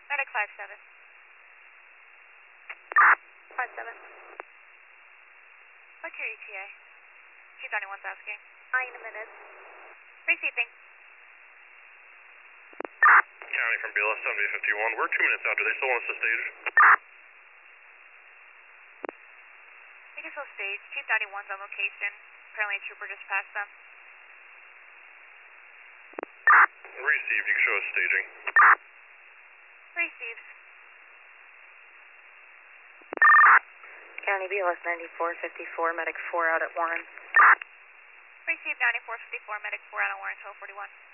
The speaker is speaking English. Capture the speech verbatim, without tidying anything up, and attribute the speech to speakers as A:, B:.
A: Medic five seven.
B: five seven.
A: What's your E T A? Chief ninety-one's asking.
B: Nine minutes.
A: Receiving.
C: County from B L S seventy fifty-one. We're two minutes out. Do they still want us to stage?
A: We can still stage. Chief ninety-one's on location. Apparently a trooper just passed them.
C: Received. You can show us staging.
A: Received.
B: County B L S ninety-four fifty-four, medic four out at Warren.
A: Received ninety-four fifty-four, medic four out of Warren, twelve forty-one.